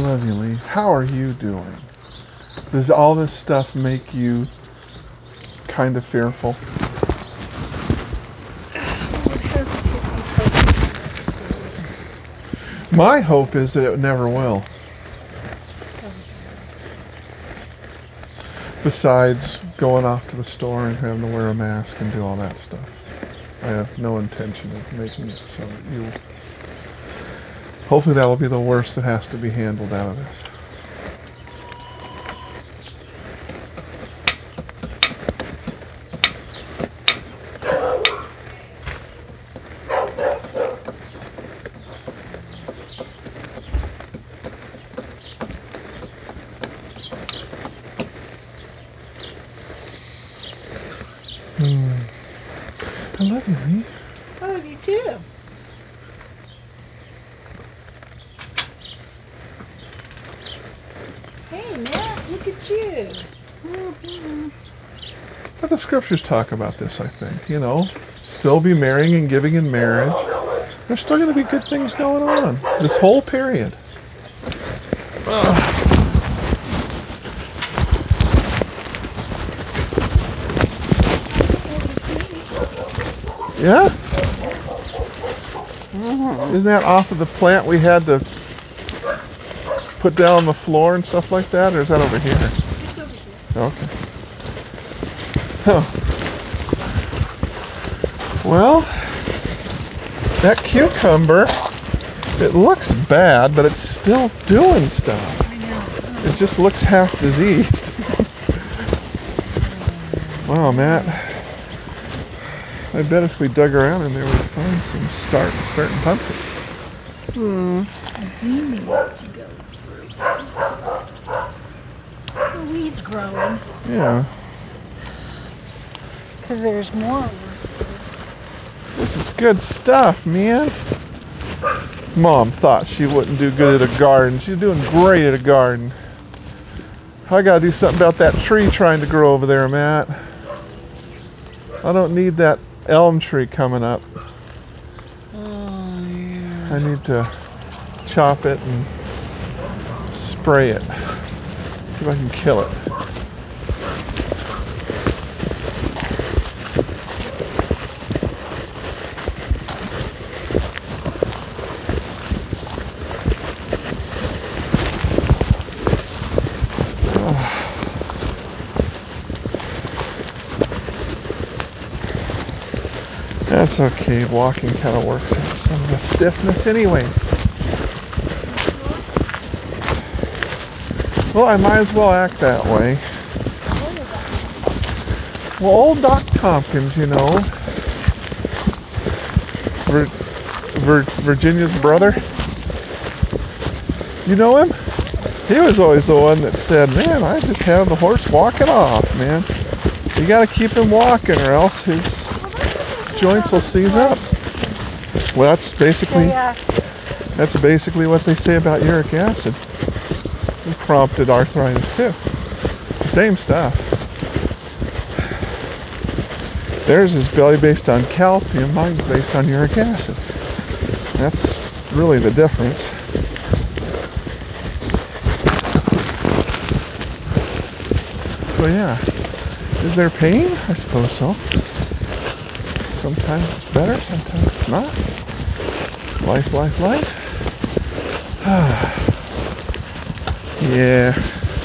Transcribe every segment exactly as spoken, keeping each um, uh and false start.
love you, Lee. How are you doing? Does all this stuff make you kind of fearful? My hope is that it never will. Besides going off to the store and having to wear a mask and do all that stuff. I have no intention of making it so that you... Hopefully that will be the worst that has to be handled out of this. Hmm. I love you, Lee. I love you too. Hey, Matt, look at you. Mm-hmm. But the scriptures talk about this, I think. You know, still be marrying and giving in marriage. There's still going to be good things going on. This whole period. Ugh. Yeah? Mm-hmm. Isn't that off of the plant we had to put down on the floor and stuff like that? Or is that over here? It's over here. Okay. Huh. Well, that cucumber, it looks bad, but it's still doing stuff. I know. It just looks half diseased. Wow, Matt. I bet if we dug around in there, we'd find some start, starting pumpkins. Hmm. You need to go through. The weeds growing. Yeah. Because there's more. This is good stuff, man. Mom thought she wouldn't do good at a garden. She's doing great at a garden. I gotta do something about that tree trying to grow over there, Matt. I don't need that elm tree coming up. Oh, yeah. I need to chop it and spray it. See if I can kill it. That's okay, walking kind of works out some of the stiffness anyway. Well, I might as well act that way. Well, old Doc Tompkins, you know, Vir- Vir- Virginia's brother, you know him? He was always the one that said, man, I just have the horse walking off, man. You gotta keep him walking or else his joints will seize up. Well, that's basically that's basically what they say about uric acid. It prompted arthritis too. Same stuff. Theirs is belly based on calcium, mine's based on uric acid. That's really the difference. So yeah, is there pain? I suppose so. Sometimes it's better, sometimes it's not. Life, life, life. Yeah.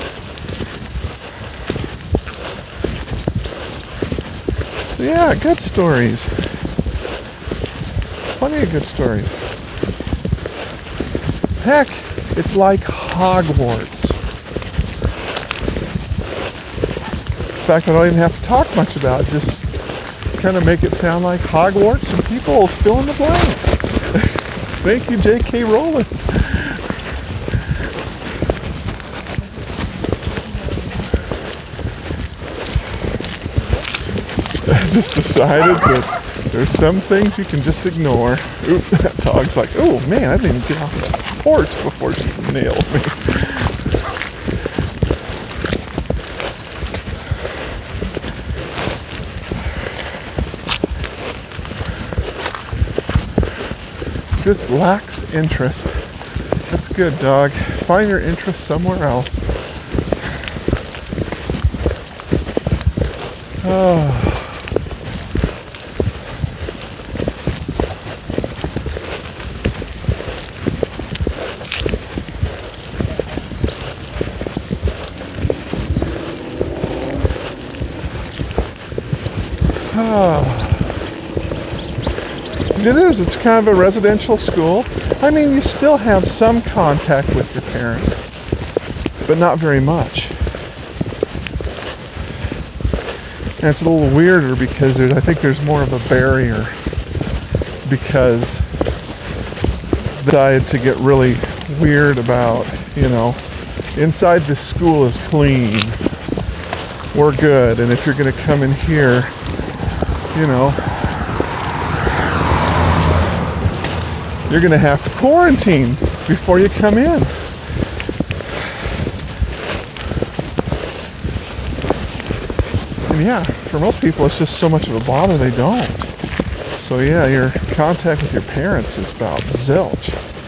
So yeah, good stories. Plenty of good stories. Heck, it's like Hogwarts. In fact, I don't even have to talk much about it. Just kind of make it sound like Hogwarts and people will fill in the blank. Thank you, J K Rowling. I just decided that there's some things you can just ignore. Oops, that dog's like, oh man, I didn't even get off the porch before she nailed me. Just lacks interest. That's good, dog. find your interest somewhere else. Oh. It is. It's kind of a residential school. I mean, you still have some contact with your parents, but not very much. And it's a little weirder because there's, I think there's more of a barrier because they decided to get really weird about, you know, inside the school is clean. We're good. And if you're going to come in here, you know, you're going to have to quarantine before you come in. And yeah, for most people it's just so much of a bother they don't. So yeah, your contact with your parents is about zilch.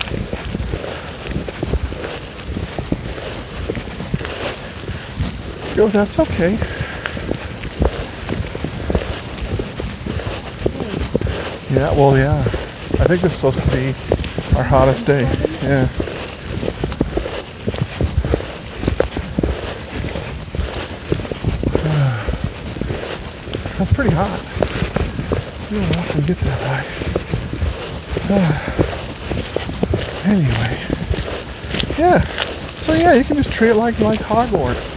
Yo, that's okay. Yeah, well, yeah. I think this is supposed to be our hottest day. Yeah. That's pretty hot. You don't often get that high. Anyway. Yeah. So yeah, you can just treat it like like Hogwarts.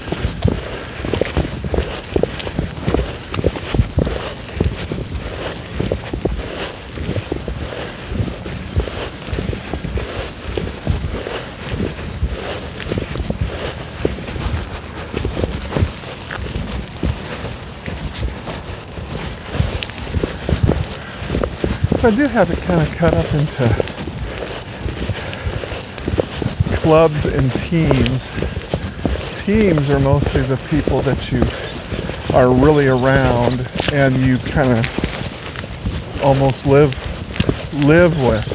I do have it kind of cut up into clubs and teams. Teams are mostly the people that you are really around and you kind of almost live live with.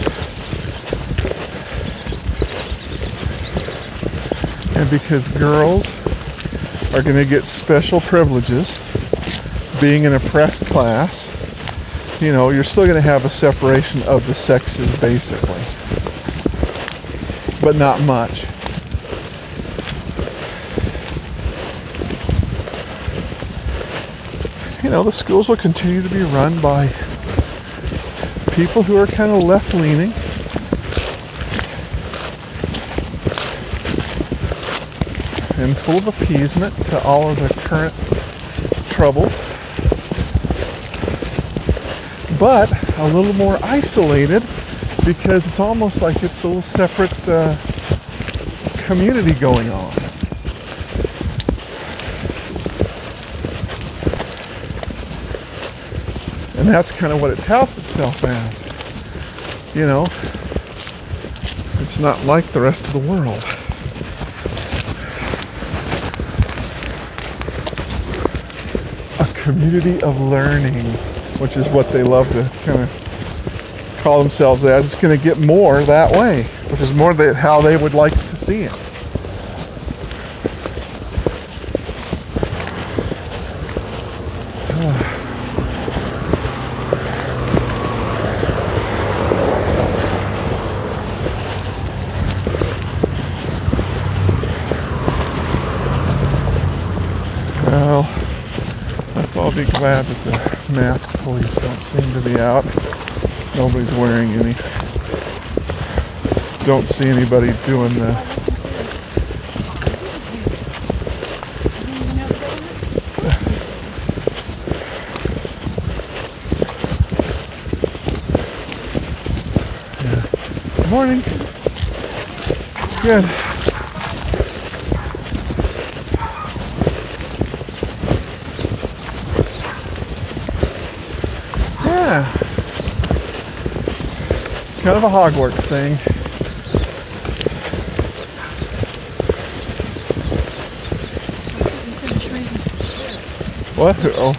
And because girls are going to get special privileges, being an oppressed class, you know, you're still going to have a separation of the sexes, basically. But not much. You know, the schools will continue to be run by people who are kind of left-leaning. And full of appeasement to all of the current troubles. But a little more isolated because it's almost like it's a little separate uh, community going on. And that's kind of what it touts itself as. You know, it's not like the rest of the world. A community of learning, which is what they love to kind of call themselves as. It's going to get more that way, which is more that how they would like to see it. Well, let's all be glad that the mask police don't seem to be out. Nobody's wearing any. Don't see anybody doing the yeah. Good morning. Good. Yeah. Kind of a Hogwarts thing. What? Oh.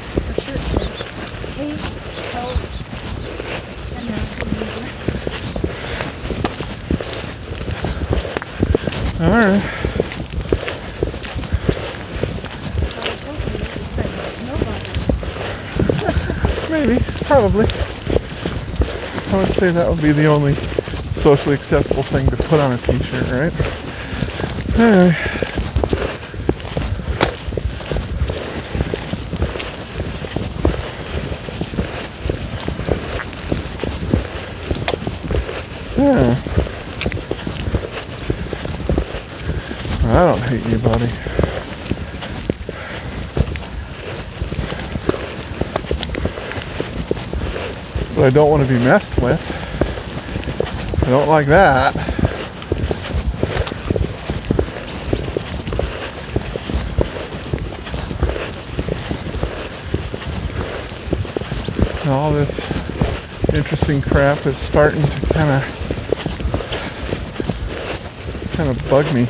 Maybe, probably. I would say that would be the only socially acceptable thing to put on a t-shirt, right? Alright. Yeah. I don't hate you, buddy. But I don't want to be messed with. I don't like that. And all this interesting crap is starting to kind of kind of bug me.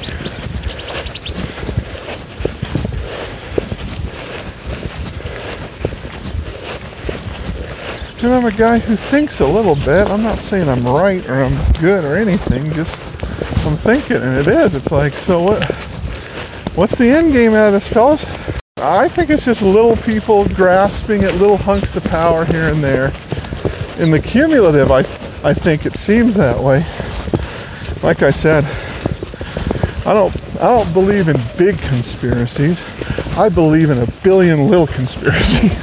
And I'm a guy who thinks a little bit. I'm not saying I'm right or I'm good or anything. Just I'm thinking, and it is. It's like, so what? What's the end game out of this, fellas? I think it's just little people grasping at little hunks of power here and there. In the cumulative, I I think it seems that way. Like I said, I don't I don't believe in big conspiracies. I believe in a billion little conspiracies.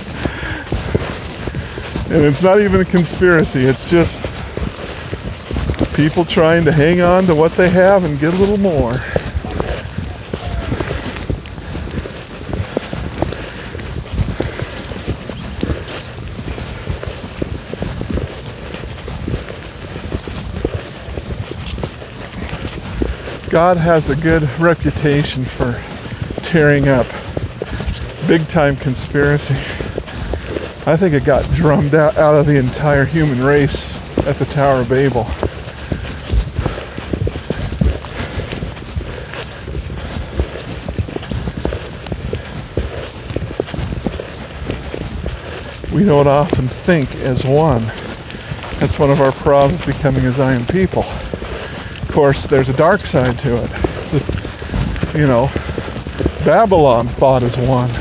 And it's not even a conspiracy, it's just people trying to hang on to what they have and get a little more. God has a good reputation for tearing up big-time conspiracy. I think it got drummed out, out of the entire human race at the Tower of Babel. We don't often think as one. That's one of our problems becoming a Zion people. Of course, there's a dark side to it. Just, you know, Babylon thought as one.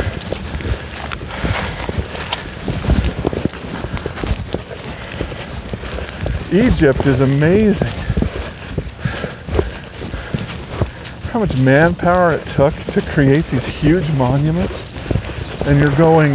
Egypt is amazing. How much manpower it took to create these huge monuments. And you're going,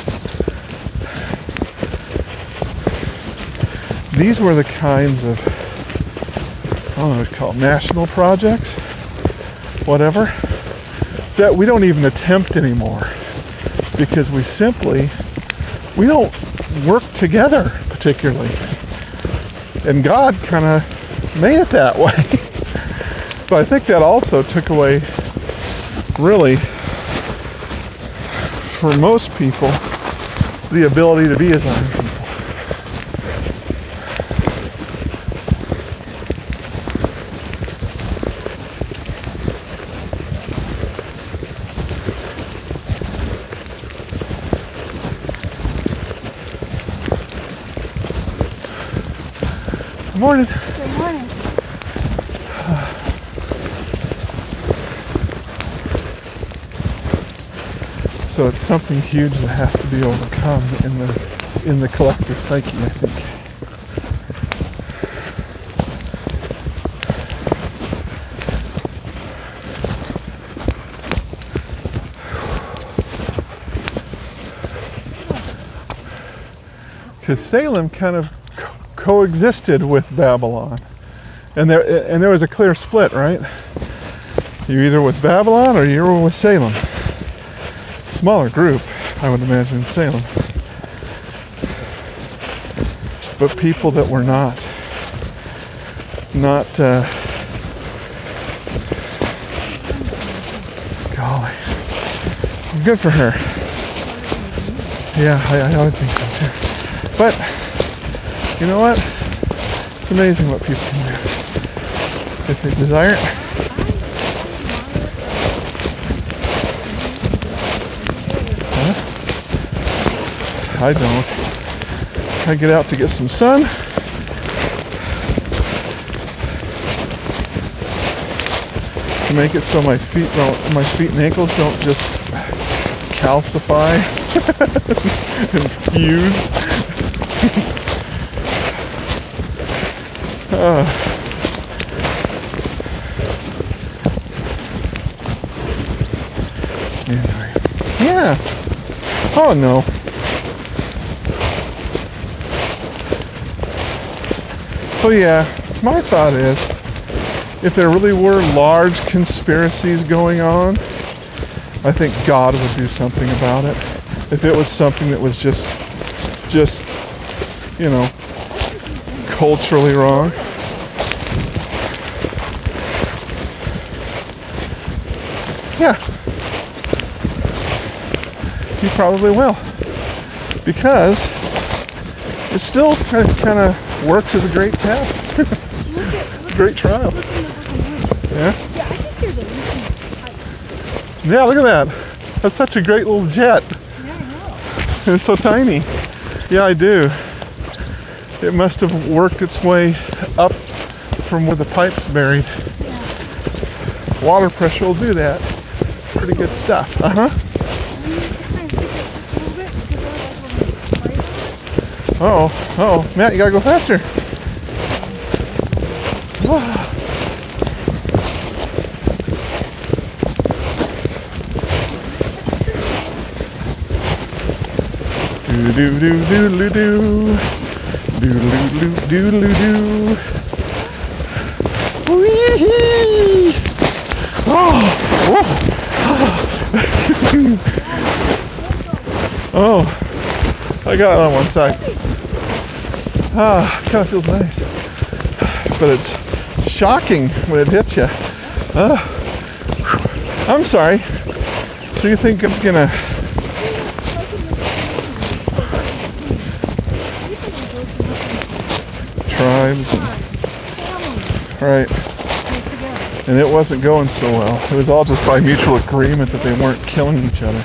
these were the kinds of, I don't know what it's called, national projects, whatever, that we don't even attempt anymore. Because we simply, we don't work together particularly. And God kind of made it that way. So I think that also took away, really, for most people, the ability to be a Zion people. Good morning. Good morning. So it's something huge that has to be overcome in the in the collective psyche, I think. Because Salem kind of coexisted with Babylon, and there and there was a clear split, right? You're either with Babylon or you're with Salem. Smaller group, I would imagine, in Salem, but people that were not not uh, golly, good for her. Yeah, I, I would think so too. But you know what? It's amazing what people can do if they desire it. Huh? I don't. I get out to get some sun. to make it so my feet don't, my feet and ankles don't just calcify and fuse. uh. Anyway. Yeah. Oh no. So yeah, my thought is, if there really were large conspiracies going on, I think God would do something about it. If it was something that was just, just, you know, culturally wrong. Yeah. He probably will. Because it still kind of works as a great test. Great trial. Yeah? Yeah, I think there's a leaking pipe. Yeah, look at that. That's such a great little jet. Yeah, I know. It's so tiny. Yeah, I do. It must have worked its way up from where the pipe's buried. Yeah. Water pressure will do that. Pretty good stuff. Uh-huh. Oh, oh, Matt, you gotta go faster. Do do do do do do do do do do. Wee-hee! Oh, oh, oh! I got it on one side. Ah, kind of feels nice, but it's shocking when it hits you. Uh, I'm sorry. So you think I'm gonna? Tribes, and, right? And it wasn't going so well. It was all just by mutual agreement that they weren't killing each other.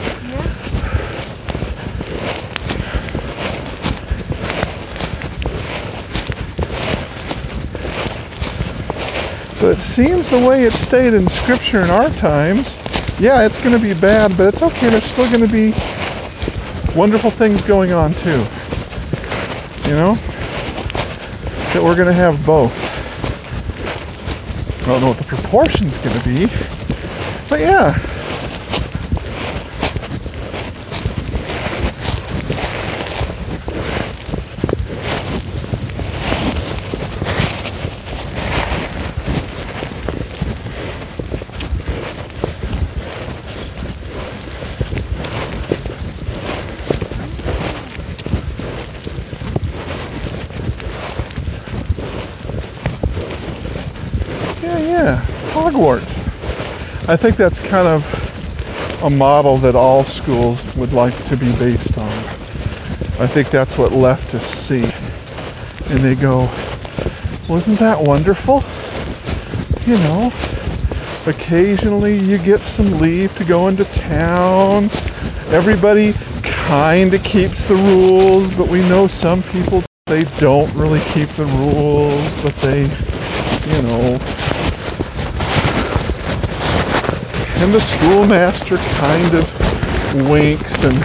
So it seems the way it's stated in Scripture in our times, yeah, it's going to be bad, but it's okay. There's still going to be wonderful things going on too. You know? That we're going to have both. I don't know what the proportion's going to be, but yeah. Yeah, yeah, Hogwarts. I think that's kind of a model that all schools would like to be based on. I think that's what leftists see. And they go, wasn't that wonderful? You know, occasionally you get some leave to go into town. Everybody kind of keeps the rules, but we know some people, they don't really keep the rules, but they, you know. And the schoolmaster kind of winks and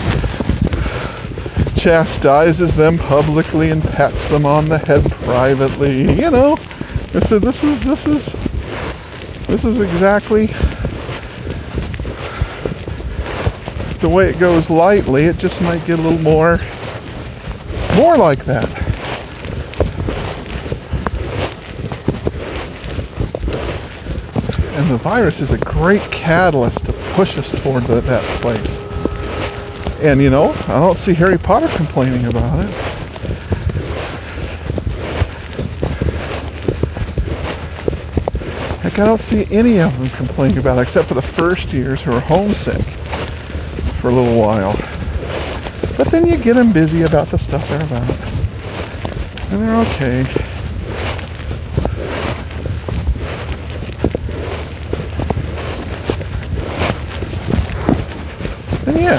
chastises them publicly and pats them on the head privately. You know, I said, this is this is this is exactly the way it goes lightly. It just might get a little more more like that. And the virus is a great catalyst to push us toward the, that place. And, you know, I don't see Harry Potter complaining about it. Heck, I don't see any of them complaining about it, except for the first years who are homesick for a little while. But then you get them busy about the stuff they're about. And they're okay. And yeah.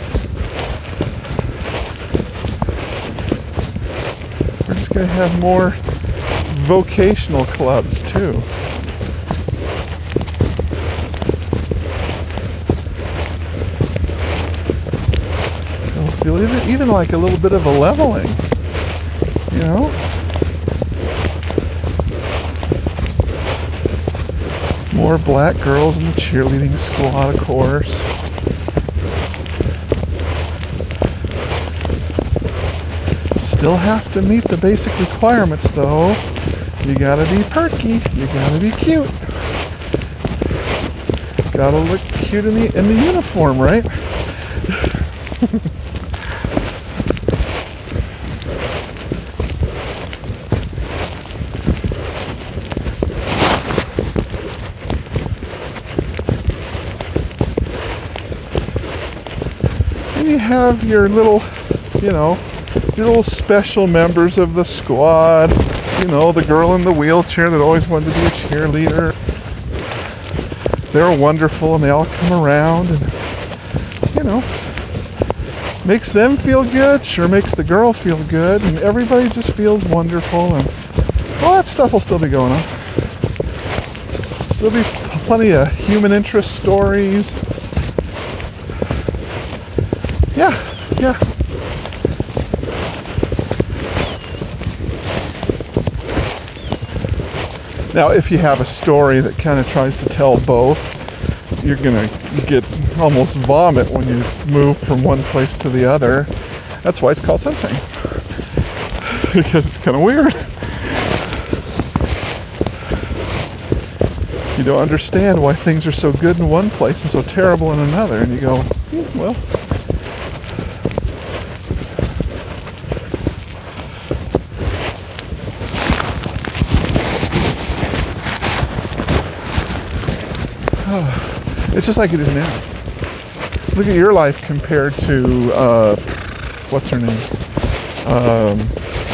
We're just going to have more vocational clubs, too. even like a little bit of a leveling, you know? More black girls in the cheerleading squad, of course. Still have to meet the basic requirements, though. You gotta be perky. You gotta be cute. Gotta look cute in the in the uniform, right? And you have your little, you know, your little special members of the squad. You know, the girl in the wheelchair that always wanted to be a cheerleader. They're wonderful, and they all come around, and, you know, makes them feel good, sure makes the girl feel good, and everybody just feels wonderful, and all that stuff will still be going on. There'll be plenty of human interest stories. Yeah, yeah. Now, if you have a story that kind of tries to tell both, you're going to get almost vomit when you move from one place to the other. That's why it's called sensing. Because it's kind of weird. You don't understand why things are so good in one place and so terrible in another. And you go, hmm, well... It's just like it is now. Look at your life compared to, uh, what's her name? Um,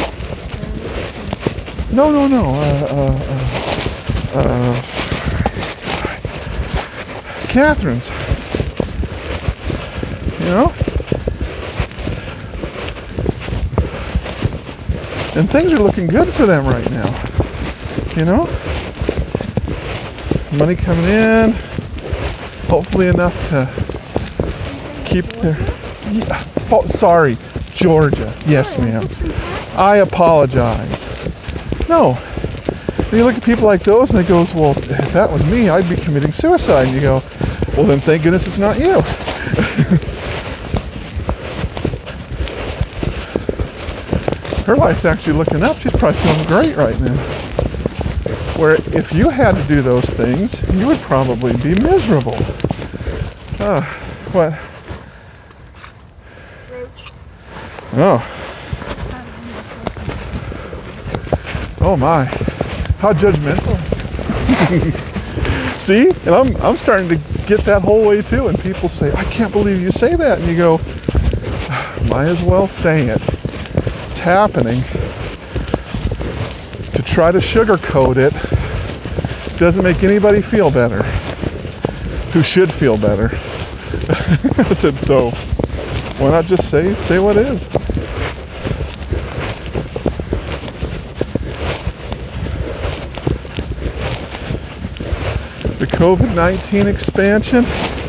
no, no, no. Uh, uh, uh, uh, Catherine's. You know? And things are looking good for them right now. You know? Money coming in. Hopefully enough to keep their... Yeah, oh, sorry, Georgia. Yes, ma'am. I apologize. No. And you look at people like those and it goes, well, if that was me, I'd be committing suicide. And you go, well, then thank goodness it's not you. Her life's actually looking up. She's probably feeling great right now. Where if you had to do those things, you would probably be miserable. Oh, what? Oh. Oh my. How judgmental. See? And I'm I'm starting to get that whole way too, and people say, I can't believe you say that, and you go, might as well say it. It's happening. To try to sugarcoat it doesn't make anybody feel better. Who should feel better. I said, so why not just say say what it is? The COVID nineteen expansion,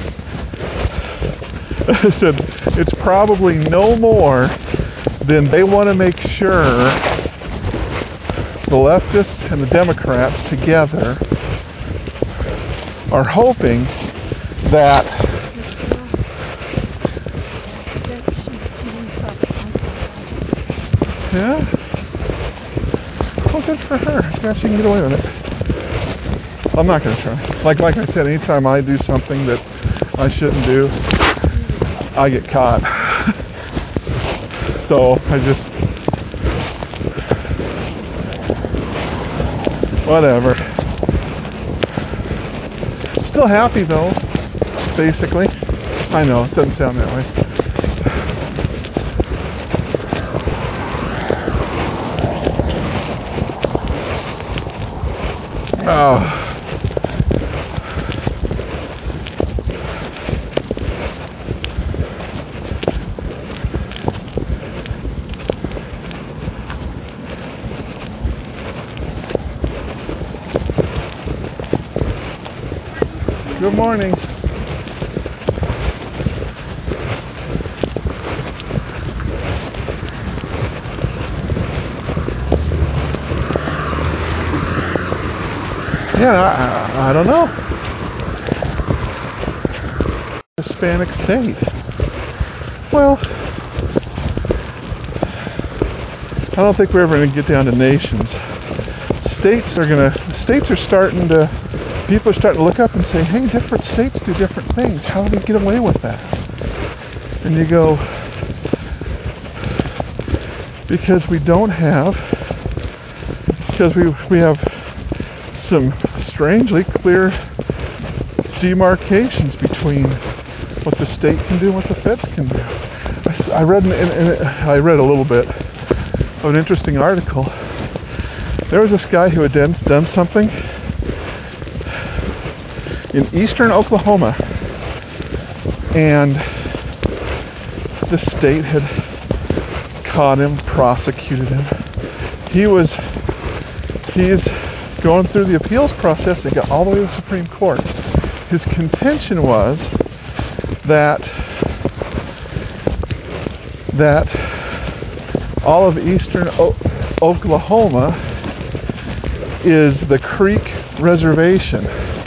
I said, it's probably no more than they want to make sure the leftists and the Democrats together are hoping that yeah, well, good for her. Yeah, she can get away with it. I'm not going to try. Like like I said, anytime I do something that I shouldn't do, I get caught. So I just whatever. Still happy though, basically. I know, it doesn't sound that way. Oh. Good morning. Yeah, I, I don't know. Hispanic state. Well, I don't think we're ever going to get down to nations. States are going to, states are starting to, people are starting to look up and say, hey, different states do different things. How do we get away with that? And you go, because we don't have, because we we have some strangely clear demarcations between what the state can do and what the feds can do. I, I read an, in, in, I read a little bit of an interesting article. There was this guy who had done, done something in eastern Oklahoma, and the state had caught him, prosecuted him. He was, he's going through the appeals process. They got all the way to the Supreme Court. His contention was that that all of eastern o- Oklahoma is the Creek Reservation,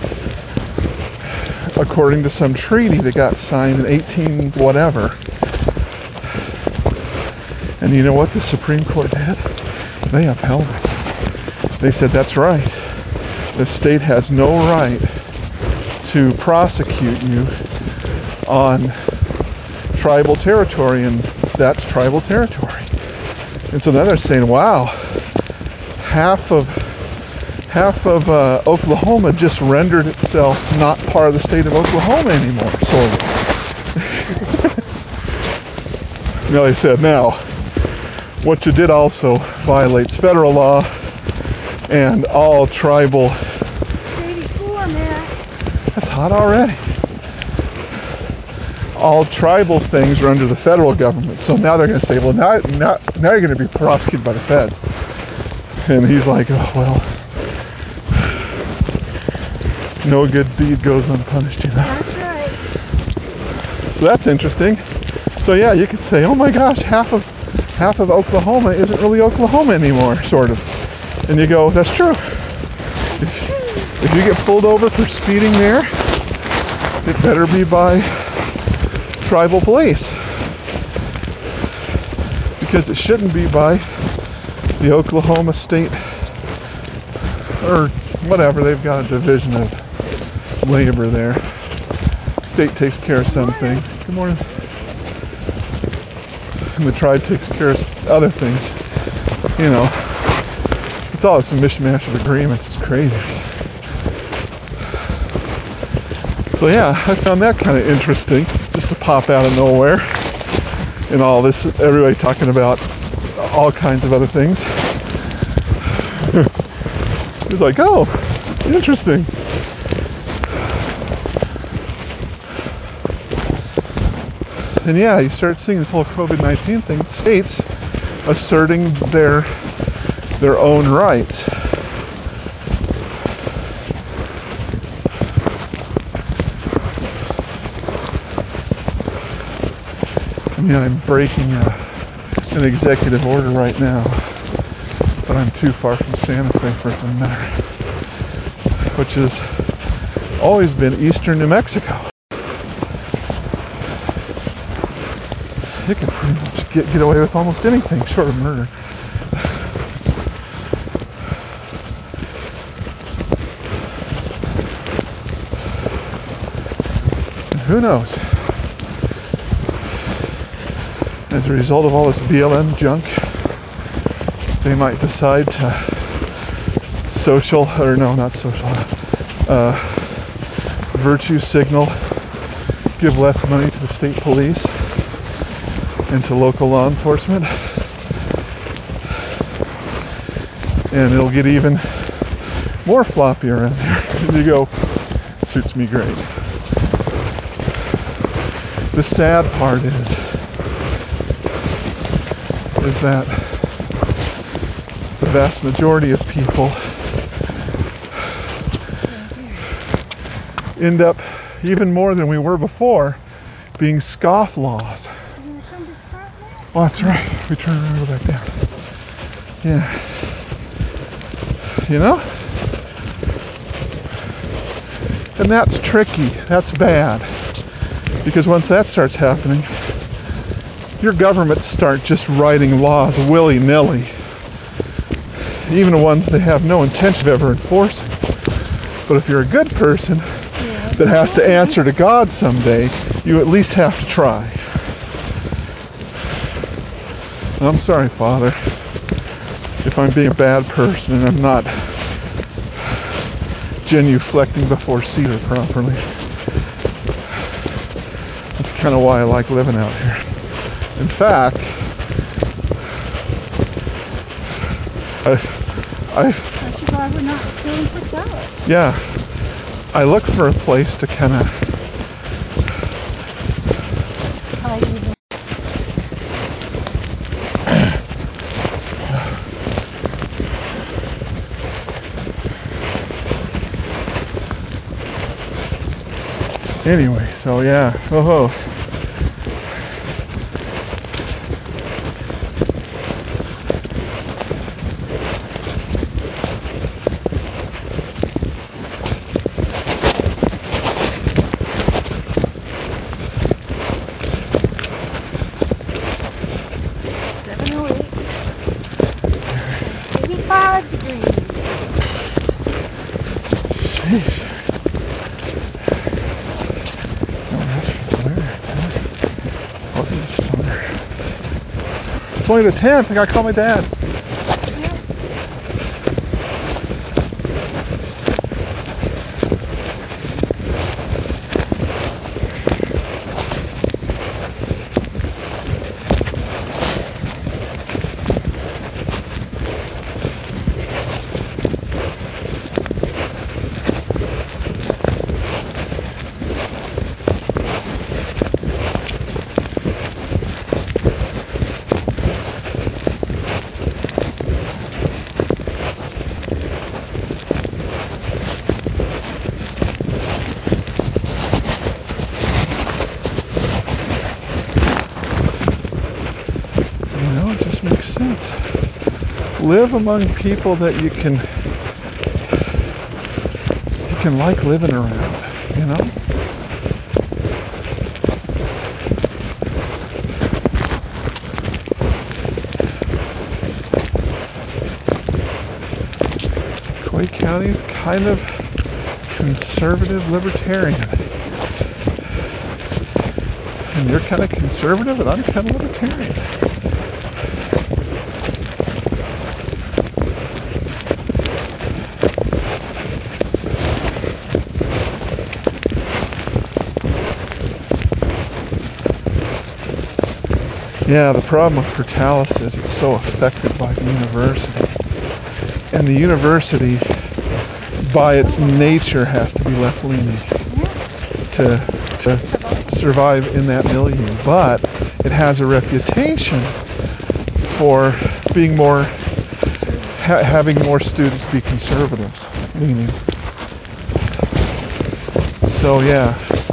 according to some treaty that got signed in eighteen whatever. And you know what the Supreme Court did? They upheld it. They said that's right. The state has no right to prosecute you on tribal territory, and that's tribal territory. And so now they're saying, wow, half of half of uh, Oklahoma just rendered itself not part of the state of Oklahoma anymore, sort of. No, they said, now, what you did also violates federal law and all tribal... eighty-four, Matt. That's hot already. All tribal things are under the federal government. So now they're going to say, well, now, now, now you're going to be prosecuted by the feds. And he's like, oh, well, no good deed goes unpunished, you know. That's right. So that's interesting. So yeah, you could say, oh my gosh, half of half of Oklahoma isn't really Oklahoma anymore, sort of. And you go, that's true. If, if you get pulled over for speeding there, it better be by tribal police, because it shouldn't be by the Oklahoma State or whatever. They've got a division of labor there. State takes care of some things. Good morning. And the tribe takes care of other things. You know, it's all some mishmash of agreements. It's crazy. So yeah, I found that kind of interesting, just to pop out of nowhere. And all this, everybody talking about all kinds of other things. It's like, oh, interesting. And yeah, you start seeing this whole COVID nineteen thing, states asserting their their own rights. I mean, I'm breaking a, an executive order right now, but I'm too far from Santa Fe for it to matter, which has always been eastern New Mexico. You can pretty much get, get away with almost anything short of murder. And who knows? As a result of all this B L M junk, they might decide to social, or no, not social, uh, virtue signal, give less money to the state police and to local law enforcement, and it'll get even more floppy around here. And you go, suits me great. The sad part is, is that the vast majority of people end up, even more than we were before, being scofflaws. Oh, that's right. We turn around and go back down. Yeah. You know? And that's tricky. That's bad. Because once that starts happening, your governments start just writing laws willy-nilly. Even the ones they have no intention of ever enforcing. But if you're a good person Yeah. that has to answer to God someday, you at least have to try. I'm sorry, Father, if I'm being a bad person and I'm not genuflecting before Caesar properly. That's kind of why I like living out here. In fact, I, I, That's why we're not going for salad. yeah, I look for a place to kind of, I even anyway, so yeah, oh, seven oh eight. eighty-five degrees. jeez. No, that's weird. What is summer? It's only the tenth. I gotta call my dad. You know, it just makes sense. Live among people that you can you can like living around, you know? Clay County is kind of conservative libertarian. And you're kind of conservative and I'm kind of libertarian. Yeah, the problem with Portales is it's so affected by the university. And the university, by its nature, has to be left-leaning to, to survive in that milieu. But it has a reputation for being more, ha- having more students be conservatives leaning. So, yeah.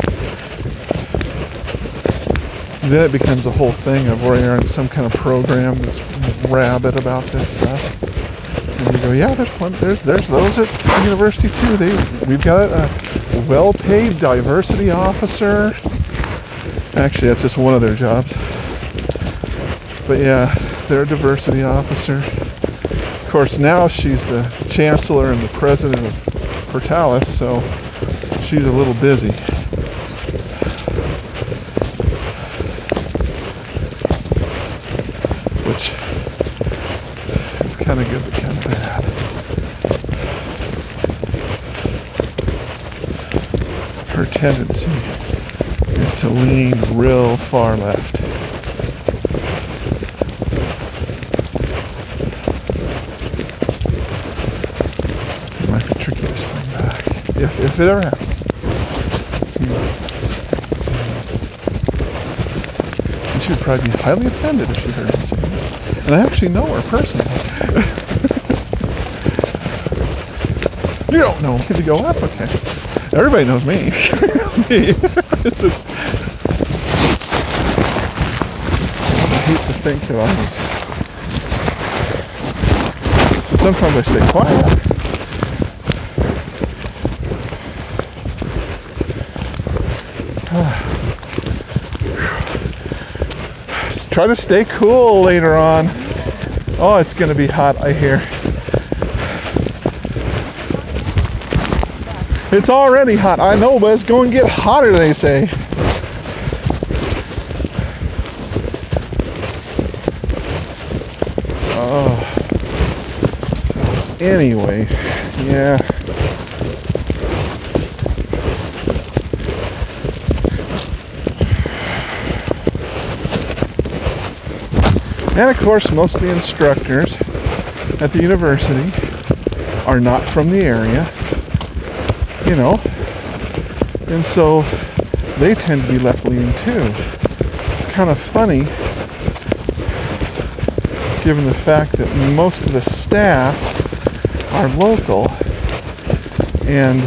Then it becomes a whole thing of where you're in some kind of program that's rabid about this stuff. And you go, yeah, there's one, there's there's those at the university too. They we've got a well-paid diversity officer. Actually, that's just one of their jobs. But yeah, they're a diversity officer. Of course, now she's the chancellor and the president of Portales, so she's a little busy. Kind of good, but kind of bad. Her tendency is to lean real far left. It might be tricky to swing back, if, if it ever happens. And she would probably be highly offended if she heard me say this. And I actually know her personally. You don't know me. You go, that's okay. Everybody knows me. me. It's just, I hate to think that I was. Sometimes I stay quiet. Try to stay cool later on. Oh, it's going to be hot, I hear. It's already hot, I know, but it's going to get hotter, they say. Oh. Anyway, yeah. And of course, most of the instructors at the university are not from the area, you know, and so they tend to be left-leaning too. Kind of funny, given the fact that most of the staff are local and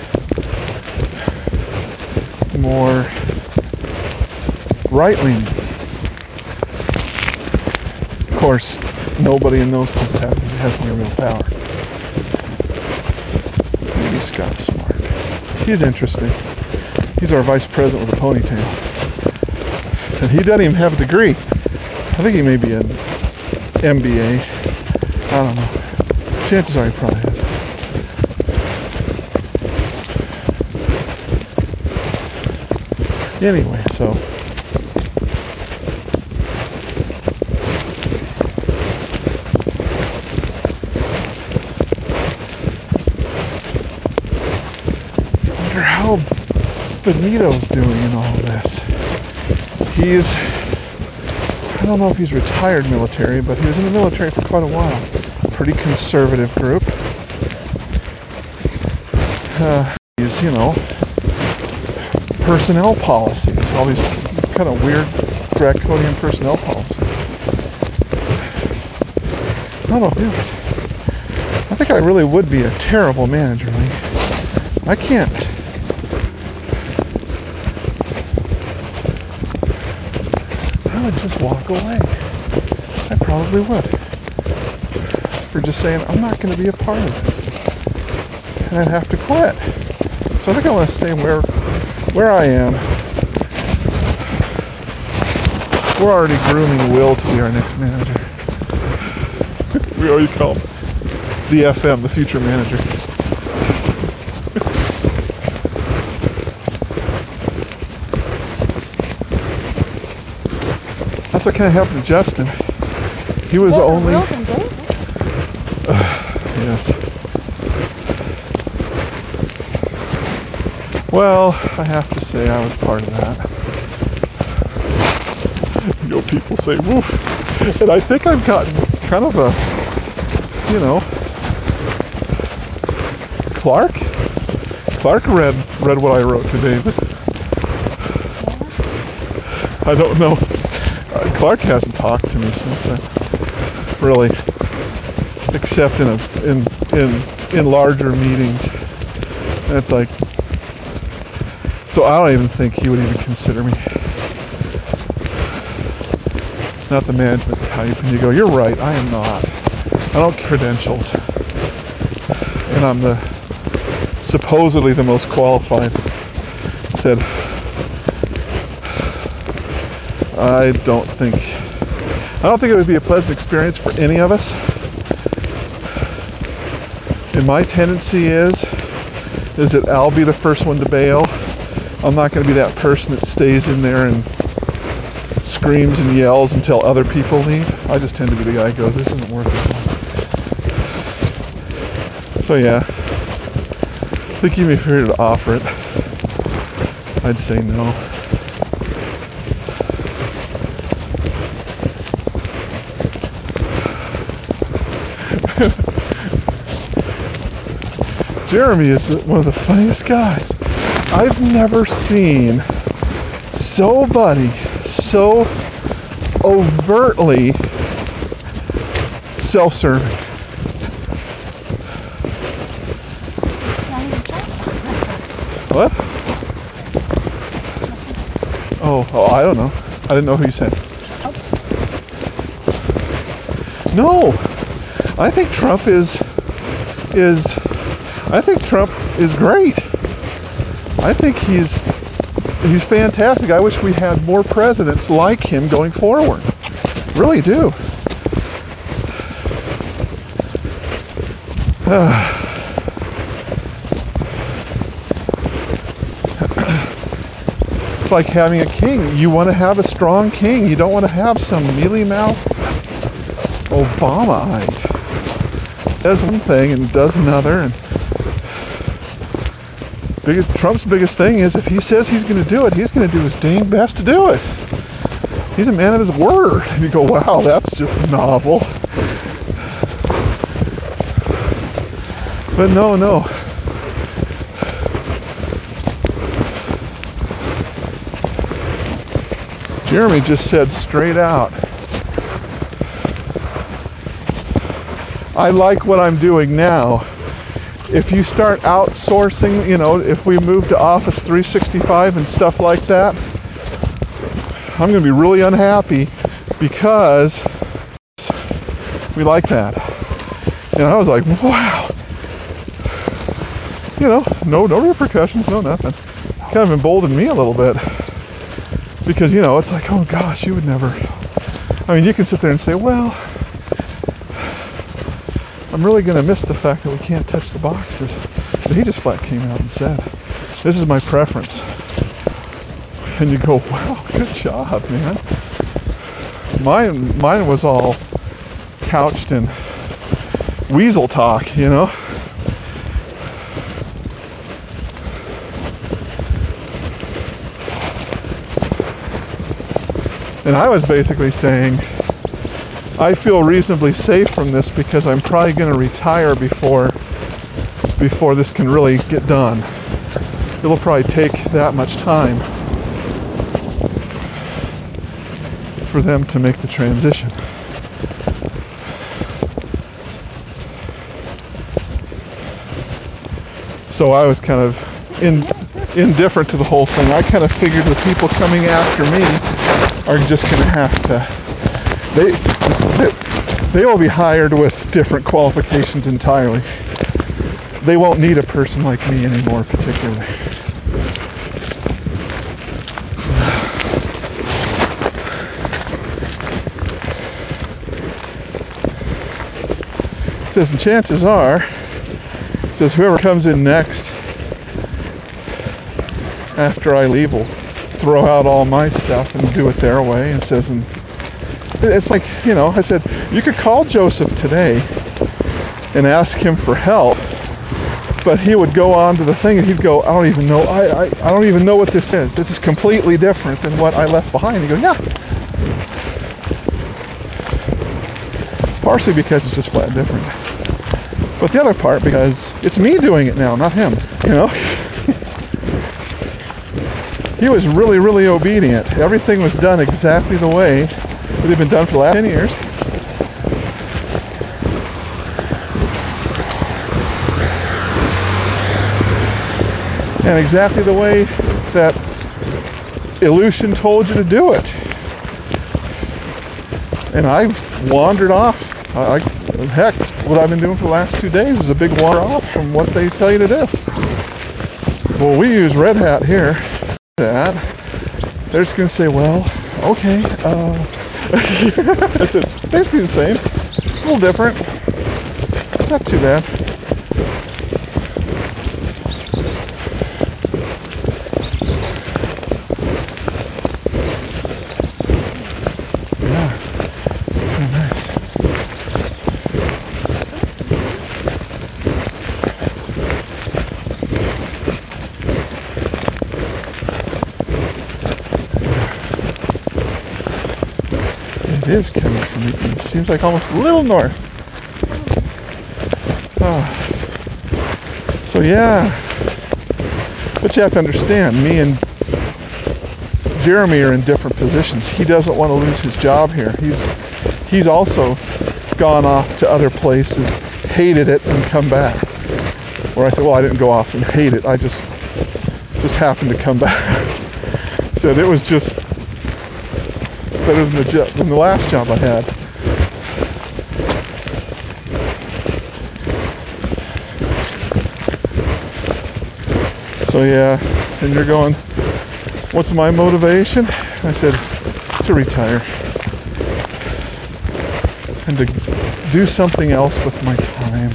more right-leaning. Of course, nobody in those places has, has any real power. Maybe Scott's smart. He's interesting. He's our vice president with a ponytail. And he doesn't even have a degree. I think he may be an M B A. I don't know. Chances are he probably has. Anyway, so... how Benito's doing in all this. He's, I don't know if he's retired military, but he was in the military for quite a while. Pretty conservative group. Uh, he's, you know, personnel policies, all these kind of weird draconian personnel policies. I don't know, dude. I think I really would be a terrible manager. Like, I can't. I would just walk away. I probably would. For just saying, I'm not going to be a part of this. And I'd have to quit. So I think I want to stay where where I am. We're already grooming Will to be our next manager. We already call him the F M, the future manager. That's what kind of happened to Justin. He was Well, only... Wilson Davis. Uh, yes. Well, I have to say I was part of that. You know, people say, woof. And I think I've gotten kind of a, you know... Clark? Clark read read what I wrote to David. I don't know. Uh, Clark hasn't talked to me since then, really, except in a, in in in larger meetings. And it's like, so I don't even think he would even consider me. Not the management type, and you go, you're right, I am not. I don't have credentials, and I'm the supposedly the most qualified. Said, I don't think I don't think it would be a pleasant experience for any of us. And my tendency is is that I'll be the first one to bail. I'm not going to be that person that stays in there and screams and yells until other people leave. I just tend to be the guy who goes, this isn't worth it. So yeah, I think even if you were to offer it, I'd say no. Jeremy is one of the funniest guys. I've never seen somebody so overtly self-serving. What? Oh, oh, I don't know. I didn't know who you said. No, I think Trump is is. I think Trump is great. I think he's he's fantastic. I wish we had more presidents like him going forward. Really do. It's like having a king. You want to have a strong king. You don't want to have some mealy-mouthed Obama-ite. Does one thing and does another. And biggest, Trump's biggest thing is if he says he's going to do it, he's going to do his dang best to do it. He's a man of his word. And you go, wow, that's just novel. But no, no. Jeremy just said straight out, I like what I'm doing now. If you start outsourcing, you know, if we move to Office three sixty-five and stuff like that, I'm going to be really unhappy because we like that. And I was like, wow. You know, no, no repercussions, no nothing. Kind of emboldened me a little bit. Because, you know, it's like, oh gosh, you would never. I mean, you can sit there and say, well, I'm really going to miss the fact that we can't touch the boxes. But he just flat came out and said, this is my preference. And you go, wow, good job, man. Mine, mine was all couched in weasel talk, you know. And I was basically saying, I feel reasonably safe from this because I'm probably going to retire before before this can really get done. It'll probably take that much time for them to make the transition. So I was kind of in, indifferent to the whole thing. I kind of figured the people coming after me are just going to have to, they, they they will be hired with different qualifications entirely. They won't need a person like me anymore particularly. It says, and chances are, it says whoever comes in next after I leave will throw out all my stuff and do it their way. And says, and it's like, you know, I said, you could call Joseph today and ask him for help, but he would go on to the thing and he'd go, I don't even know, I, I, I don't even know what this is. This is completely different than what I left behind. He goes, yeah. Partially because it's just flat different. But the other part because it's me doing it now, not him, you know. He was really, really obedient. Everything was done exactly the way it had been done for the last ten years. And exactly the way that Illusion told you to do it. And I wandered off. I, heck, what I've been doing for the last two days is a big wander off from what they tell you to do. Well, we use Red Hat here. That they're just going to say, well, okay, uh, it's basically the same, a little different, not too bad. Yeah, very nice. It is coming from the east. Seems like almost a little north. Oh. So yeah. But you have to understand, me and Jeremy are in different positions. He doesn't want to lose his job here. He's he's also gone off to other places, hated it, and come back. Where I said, well, I didn't go off and hate it. I just just happened to come back. So it was just better than the, jo- than the last job I had. So yeah, and you're going, what's my motivation? I said, to retire. and to do something else with my time.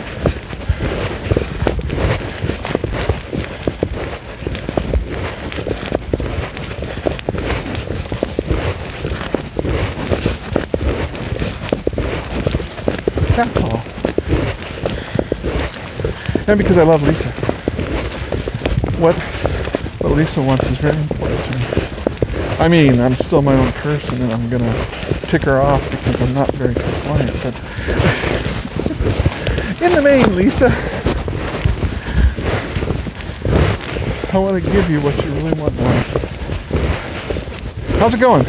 That's all. And because I love Lisa. What, what Lisa wants is very important to me. I mean, I'm still my own person, and I'm going to tick her off because I'm not very compliant, but in the main, Lisa, I want to give you what you really want in life. How's it going?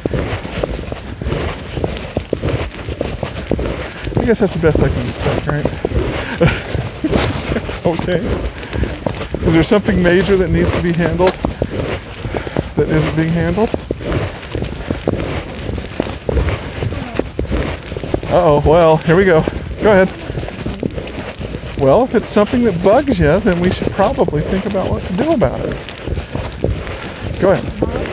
I guess that's the best I can expect, right? Okay. Is there something major that needs to be handled that isn't being handled? Uh-oh, well, here we go. Go ahead. Well, if it's something that bugs you, then we should probably think about what to do about it. Go ahead.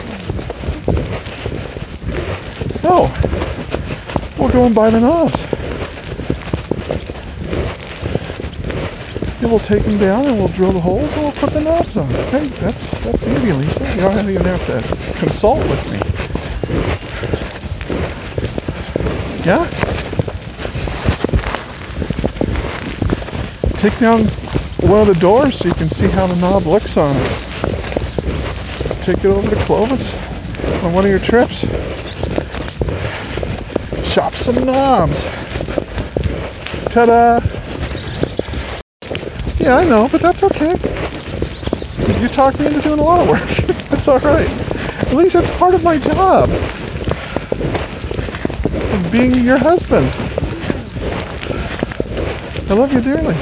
Oh. We'll go and buy the knobs. We'll take them down and we'll drill the holes and we'll put the knobs on. Hey, that's that's easy, Lisa. You don't even have to consult with me. Yeah? Take down one of the doors so you can see how the knob looks on it. Take it over to Clovis on one of your trips. Chop some knobs. Ta-da! Yeah, I know, but that's okay. You talked me into doing a lot of work. That's all right. At least that's part of my job. Of being your husband. I love you dearly.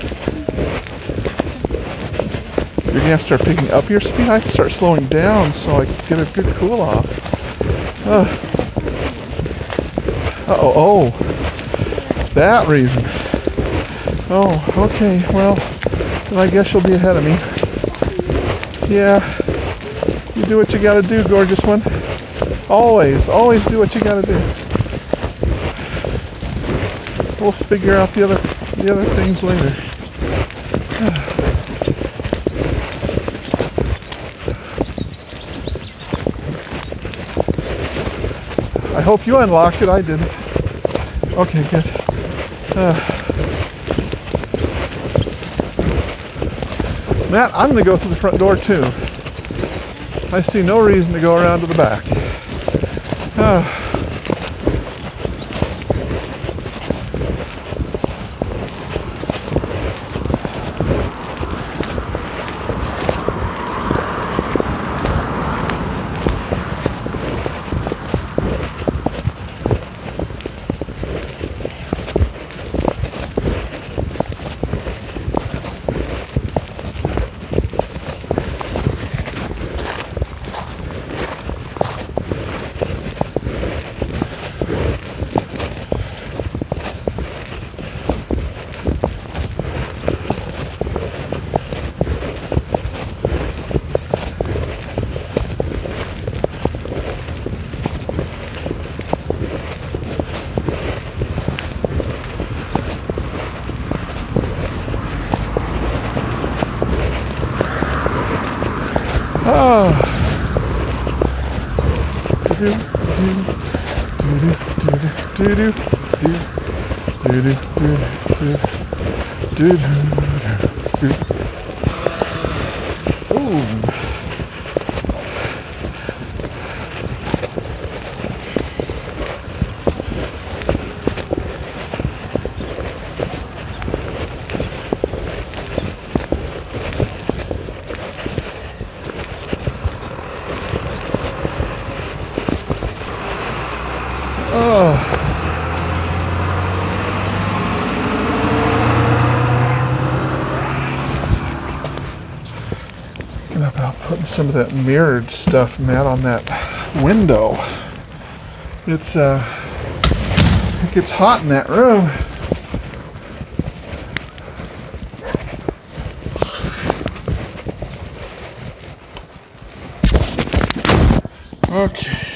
You're going to have to start picking up your speed. I have to start slowing down so I can get a good cool off. Uh, uh-oh, oh. That reason. Oh, okay, well, then I guess you'll be ahead of me. Yeah, you do what you gotta do, gorgeous one. Always, always do what you gotta do. We'll figure out the other, the other things later. I hope you unlocked it, I didn't. Okay, good. Uh, Matt, I'm going to go through the front door too. I see no reason to go around to the back. Uh, Oh. Do do do do do do do do do do. Ooh. Oh. Thinking about putting some of that mirrored stuff, Matt, on that window. It's, uh, it gets hot in that room. Okay.